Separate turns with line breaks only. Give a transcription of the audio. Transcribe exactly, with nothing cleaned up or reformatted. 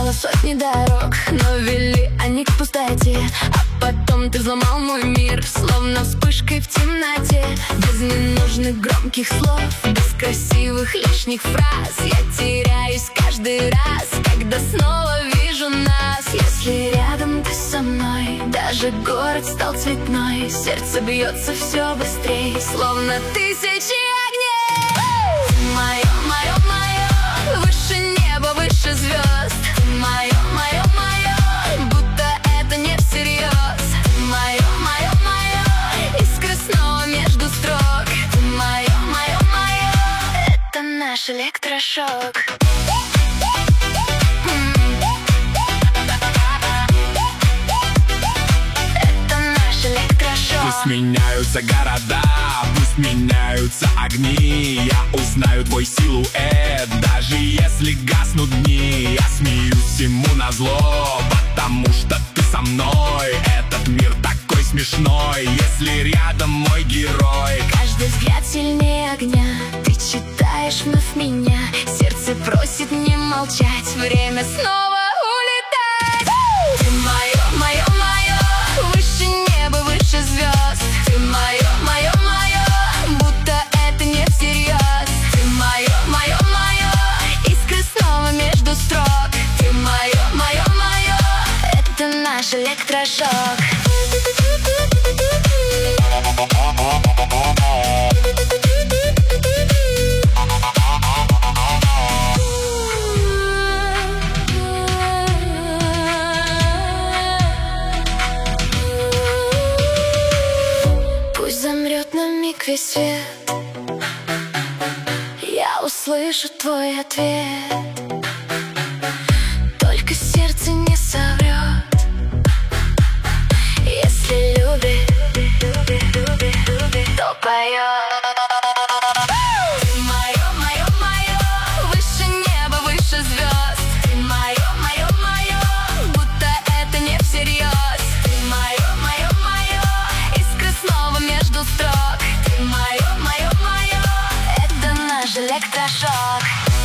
знала сотни дорог, но вели они к пустоте. А потом ты взломал мой мир, словно вспышкой в темноте. Без ненужных громких слов, без красивых лишних фраз. Я теряюсь каждый раз, когда снова вижу нас. Если рядом ты со мной, даже город стал цветной. Сердце бьется все быстрее, словно тысячи огней. Ты мое, мое, мое, выше неба, выше звезд. Ты мое, мое, мое, будто это не всерьез. Ты мое, мое, мое, искра снова между строк. Ты мое, мое, мое, это наш электрошок.
Пусть меняются города, пусть меняются огни. Я узнаю твой силуэт, даже если гаснут дни. Я смеюсь ему назло, потому что ты со мной. Этот мир такой смешной, если рядом мой герой.
Каждый взгляд сильнее огня, ты читаешь вновь меня. Сердце просит не молчать, время снова улетать. Ты мое, мое, мое, выше неба, выше звезд. Ты мое, мое, мое, будто это не всерьез. Ты мое, мое, мое, искра снова между строк. Ты мое, мое, мое, это наш электрошок. Пусть замрет на миг весь свет, я услышу твой ответ. Только сердце не соврет, если любит, любит, любит, любит, то поет. Ты мое, мое, мое, выше неба, выше звезд. Ты мое, мое, мое, будто это не всерьез. Ты мое, мое, мое, искра снова между строк. Ты мое, мое, мое, это наш электрошок.